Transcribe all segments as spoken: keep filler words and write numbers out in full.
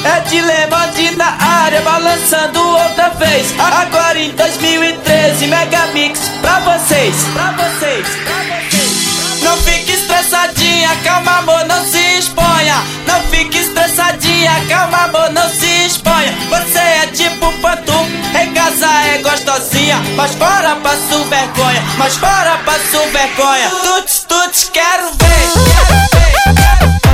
É Dilemande na área, balançando outra vez. Agora em dois mil e treze, Megamix pra vocês, pra vocês, pra vocês. Não fique estressadinha, calma amor, não se exponha. Não fique estressadinha, calma amor, não se exponha. Você é tipo pantufa, em casa é gostosinha, mas fora passo vergonha, mas fora passo vergonha. Tuts, tuts, quero ver, quero ver, quero ver.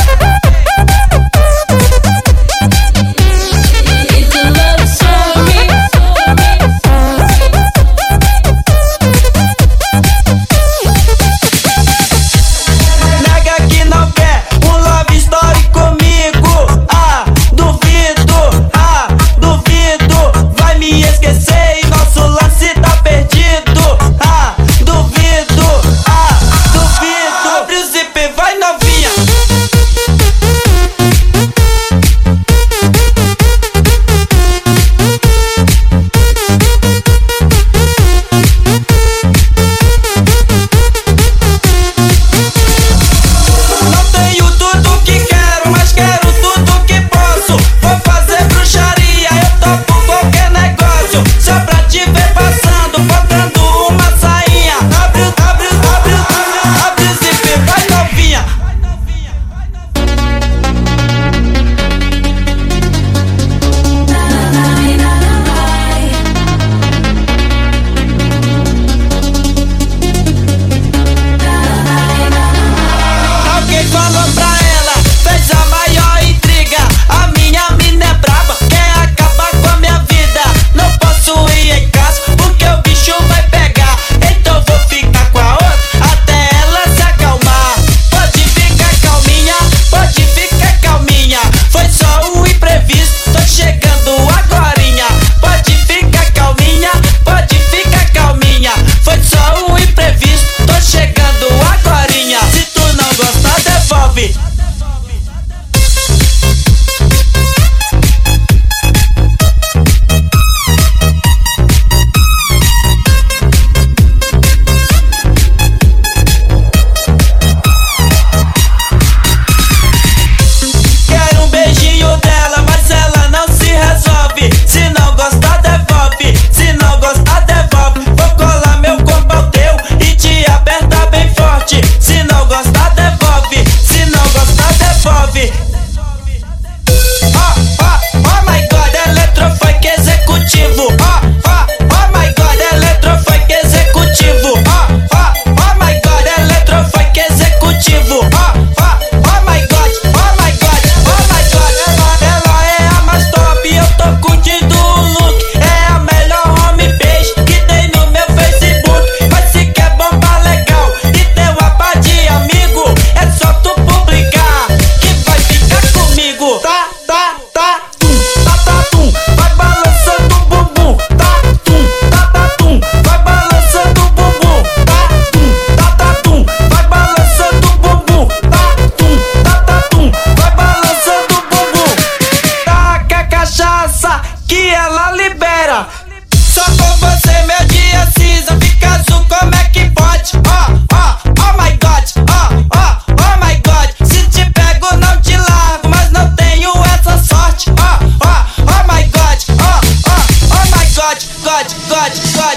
Só com você meu dia cinza fica azul, como é que pode? Oh, oh, oh my god, oh, oh, oh my god. Se te pego não te largo, mas não tenho essa sorte. Oh, oh, oh my god, oh, oh, oh my god, god, god, god.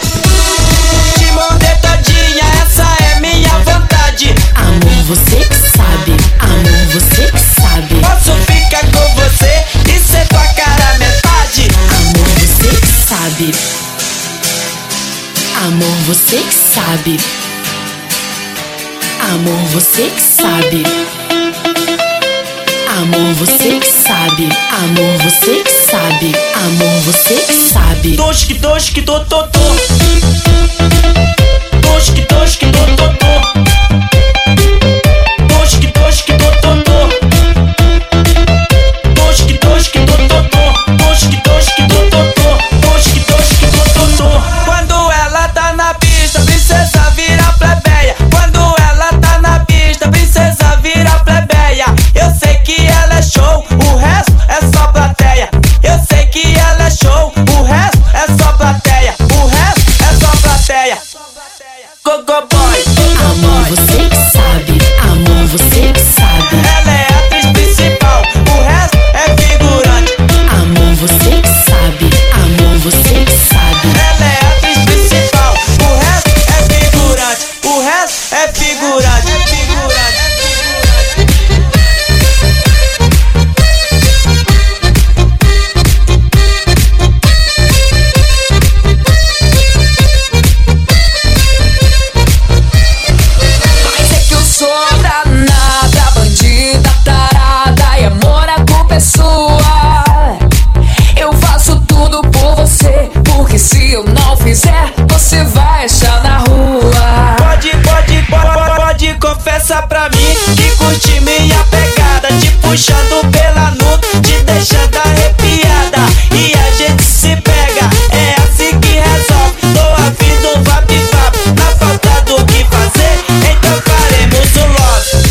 Te morder todinha, essa é minha vontade. Amor, você que sabe, amor, você que sabe. Posso ficar com você e ser tua cara metade. Amor, você que sabe. Amor, você que sabe. Amor, você que sabe. Amor, você que sabe. Amor, você que sabe. Amor, você que sabe. Tosque, tosque, to, to, to. Tosque, tosque, to, to, to. Tosque, tosque, to, to, to. Tosque, tosque, to, to, to. Tosque, tosque, to, to, to. Tosque, tosque, to, to, to. Quando ela tá na pista, princesa vira plebeia. Quando ela tá na pista, princesa vira plebeia. Eu sei que ela é show, o resto é só plateia. Eu sei que ela é show, o resto é só plateia. O resto é só plateia. curte minha pegada, te puxando pela nuca, te deixando arrepiada. E a gente se pega, é assim que resolve. Tô a vida um vap-vap, na falta do que fazer, então faremos o love.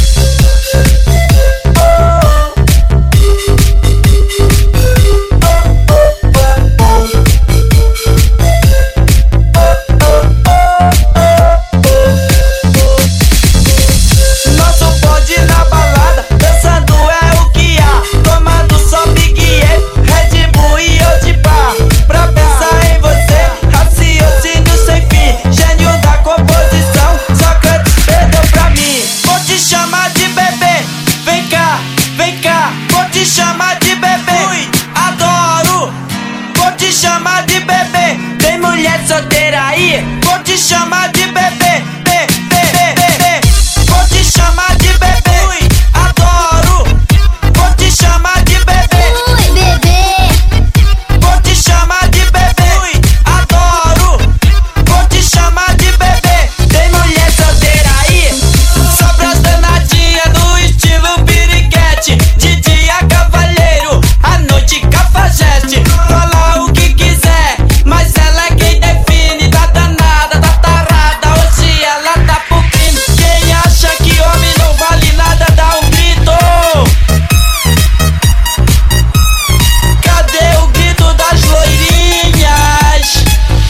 Chama de bebê, ui, adoro. Vou te chamar de bebê. Tem mulher solteira aí? Vou te chamar de bebê, bebê, bebê. Vou te chamar de bebê, ui, adoro. Vou te chamar de bebê, ui, bebê. Vou te chamar de bebê, ui, adoro. Vou te chamar de bebê. Tem mulher solteira aí? Só pras danadinhas no estilo piriguete. De dia cavalheiro, à noite cafajeste. Fala o que quiser, mas ela é quem define. Tá danada, tá tarada, hoje ela tá pro crime. Quem acha que homem não vale nada, dá um grito. Cadê o grito das loirinhas?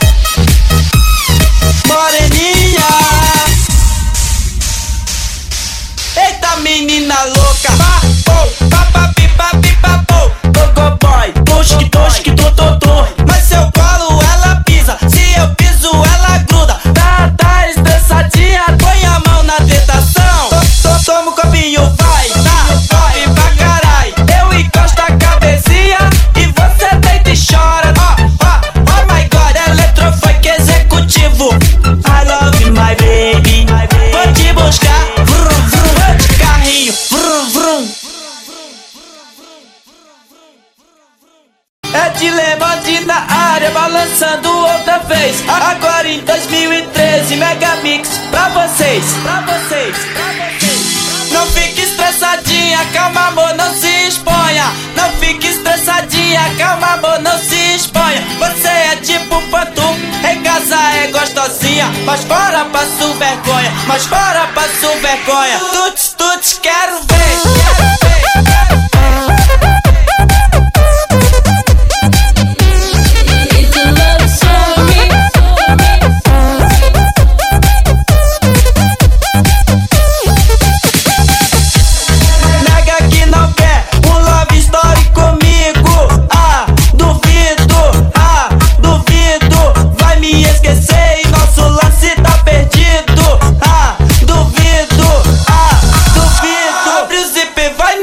Moreninha. Eita menina louca, papo, papapi, papi, papo. Gogo boy, tosque, tosque, tototô. Mas se eu colo, ela pisa. Se eu piso, ela gruda. Tá, tá estressadinha, põe a mão na tentação. Tô, tô, toma um copinho, vai, tá, vai pra carai. Eu encosto a cabecinha e você deita e chora. Ó, ó, oh my god, eletrofunk executivo. I love my baby. Vou te buscar, vrum, vrum, vou de carrinho, vrum, vrum. É Dilemante na área, balançando outra vez. Agora em dois mil e treze, Megamix pra vocês, pra vocês, pra vocês. Não fique estressadinha, calma amor, não se exponha. Não fique estressadinha, calma amor, não se exponha. Você é tipo pantu, em casa é gostosinha, mas fora passo vergonha, mas fora passo vergonha. Tuts, tuts, quero ver, quero ver, quero ver. Vai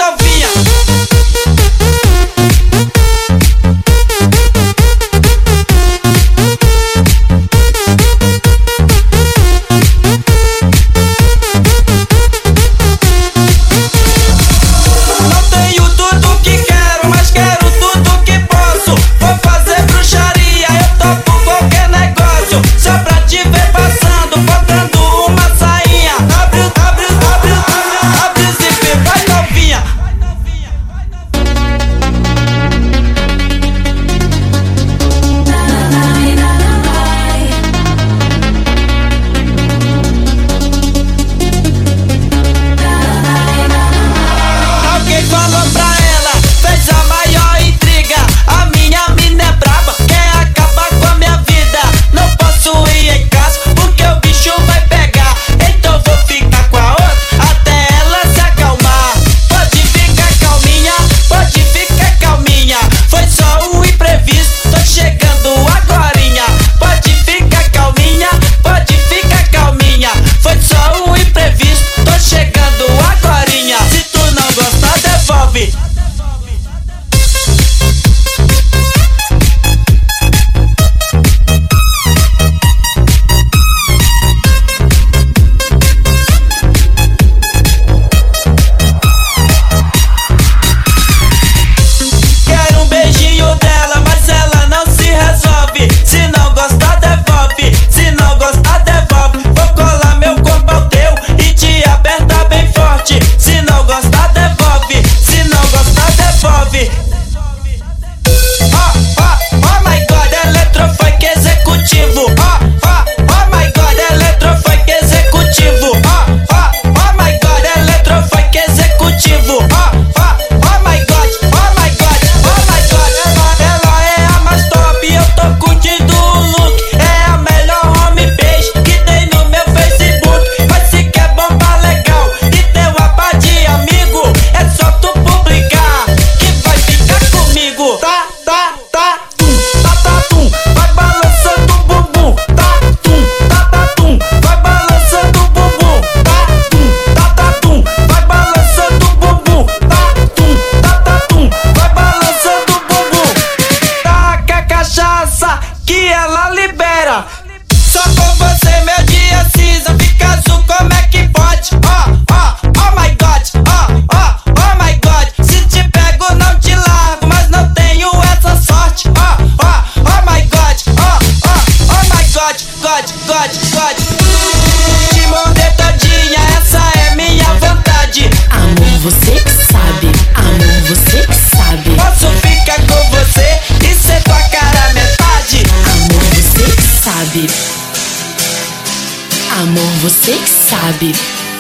você que sabe.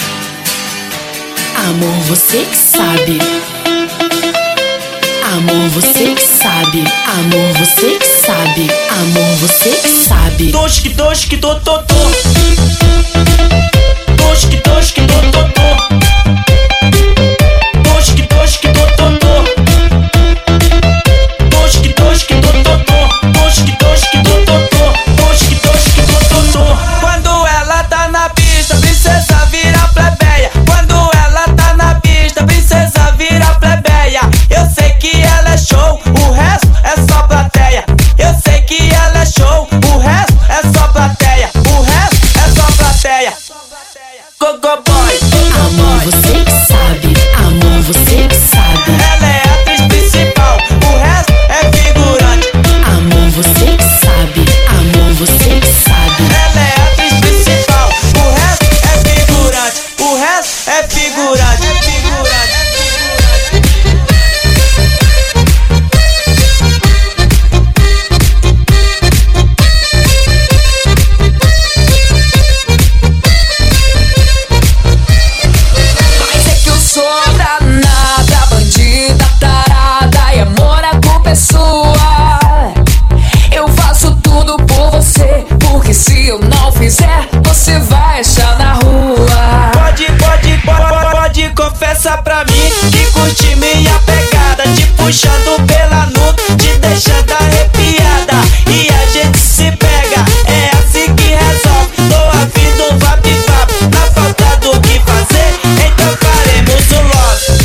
Amor, você que sabe. Amor, você que sabe. Amor, você que sabe. Amor, você que sabe. Tosque, tosque, to, to, to. Tosque, tosque, to, to, to. Tosque, tosque, to, to, to. Tosque, tosque, to, to, to. Tosque, tosque, to, to, to. Tosque, tosque, to, to, to. Quando ela tá na pista, princesa vira plebeia. Quando ela tá na pista, princesa vira plebeia. Eu sei que ela é show, o resto é só plateia. Eu sei que ela é show, o resto é só plateia. O resto é só plateia. Go, go, boy. Amor, você que sabe. Amor, você que sabe. Ela é a atriz principal, o resto é figurante. Amor, você que sabe. Amor, você que sabe. Ela é a atriz principal, o resto é figurante. O resto é figurante. É figurante. Mas é que eu sou danada, bandida, tarada, e amor, a culpa é sua. Eu faço tudo por você, porque se eu não fizer, você vai achar na rua. Pode, pode, pode, pode, confessa pra mim que curte minha pegada, te puxando pela nuca, te deixando arrepiada. E a gente se pega, é assim que resolve. Tô a vida um vap-vap, na falta do que fazer, então faremos o love.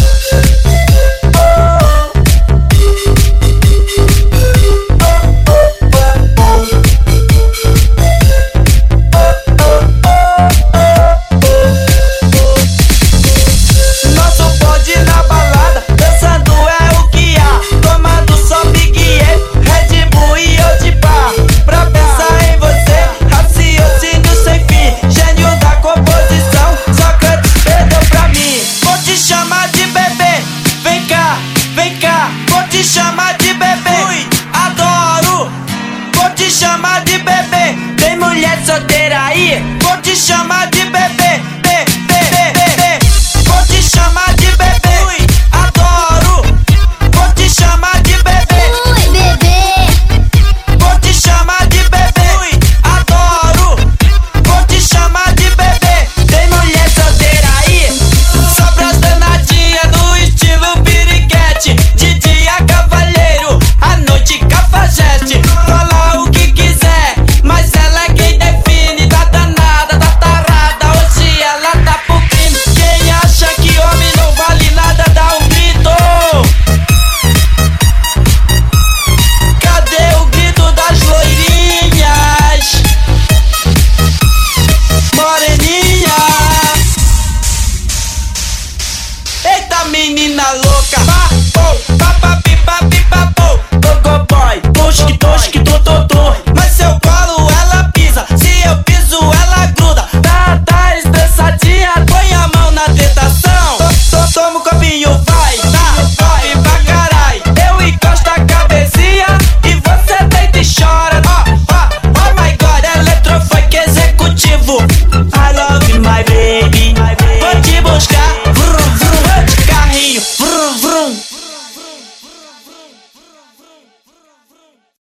Nosso bonde na balada, dançando é o que há. Tomando só Big E, Red Bull e eu de bar. Pra pensar em você, raciocínio sem fim. Gênio da composição, Sócrates perdeu pra mim. Vou te chamar de bebê, vem cá, vem cá. Vou te chamar de bebê, ui, adoro. Vou te chamar de bebê, tem mulher solteira aí? Vou te chamar